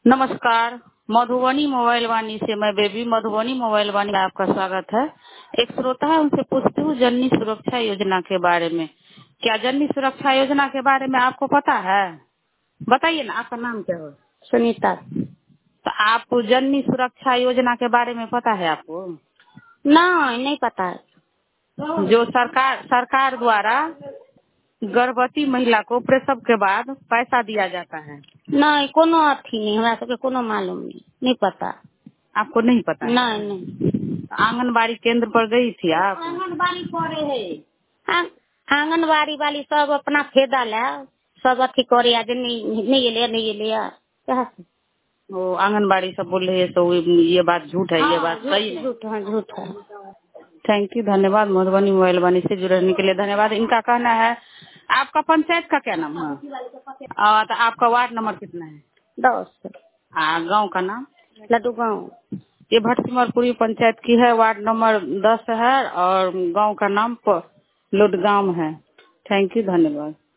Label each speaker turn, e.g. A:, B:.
A: नमस्कार। मधुबनी मोबाइल वाणी से मैं बेबी मधुबनी मोबाइल वाणी में आपका स्वागत है। एक श्रोता है, उनसे पूछती हूँ जननी सुरक्षा योजना के बारे में। क्या जननी सुरक्षा योजना के बारे में आपको पता है? बताइए ना, आपका नाम क्या है?
B: सुनीता।
A: तो आप जननी सुरक्षा योजना के बारे में पता है आपको?
B: नहीं पता है।
A: जो सरकार द्वारा गर्भवती महिला को प्रसव के बाद पैसा दिया जाता है।
B: नहीं कोनो अथी नहीं, हमरा सबके कोनो मालूम नहीं पता।
A: आपको नहीं पता है?
B: नहीं।
A: आंगनबाड़ी केंद्र पर गई थी आप?
B: आंगनबाड़ी पड़े है। आंगनबाड़ी वाली सब अपना फायदा ले सब अथी करे, नहीं ले क्या से?
A: वो आंगनबाड़ी सब बोल रही है, तो ये बात झूठ है। ये बात सही है?
B: झूठ है।
A: थैंक यू, धन्यवाद। मधुबनी मोबाइल वाणी से जुड़ने के लिए धन्यवाद। इनका कहना है, आपका पंचायत का क्या नाम है? तो आपका वार्ड नंबर कितना है?
B: 10
A: गांव का नाम?
B: लड्डू गाँव।
A: ये भटसिमरपुरी पंचायत की है, वार्ड नंबर 10 है और गांव का नाम लुडगांव है। थैंक यू, धन्यवाद।